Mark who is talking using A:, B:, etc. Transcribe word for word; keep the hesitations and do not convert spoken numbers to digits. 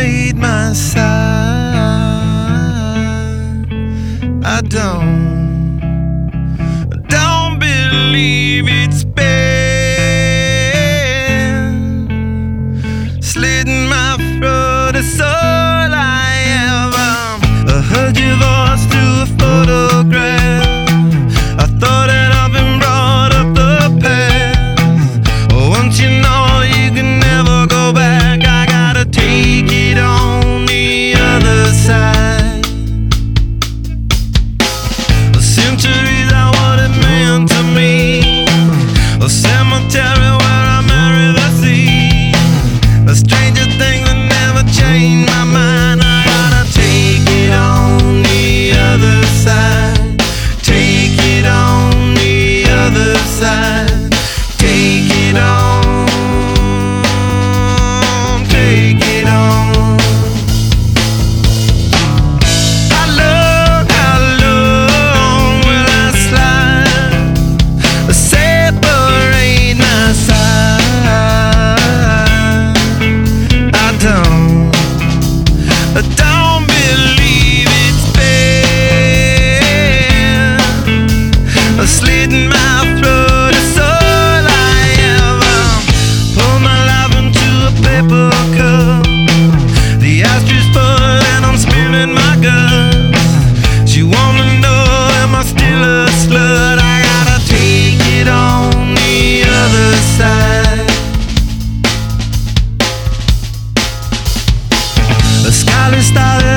A: laid my side. I don't, don't believe it's been slitting my throat. It's all I ever. I heard your voice through a photograph. I thought that I've been brought up the past. Once you know you can never go back, I gotta take it on the other side. The centuries are what it meant to me. A cemetery where I marry the sea. A stranger thing that never changed my mind. I gotta take it on the other side. Take it on the other side. Take it on. Take it on. How long, how long will I slide? Separate my side. I don't, I don't believe it's been slitting my throat. It's all I ever. Pour my life into a paper cup. The ashtray full and I'm spilling my guts. She wanna know, am I still a slut? I gotta take it on the other side. The scarlet started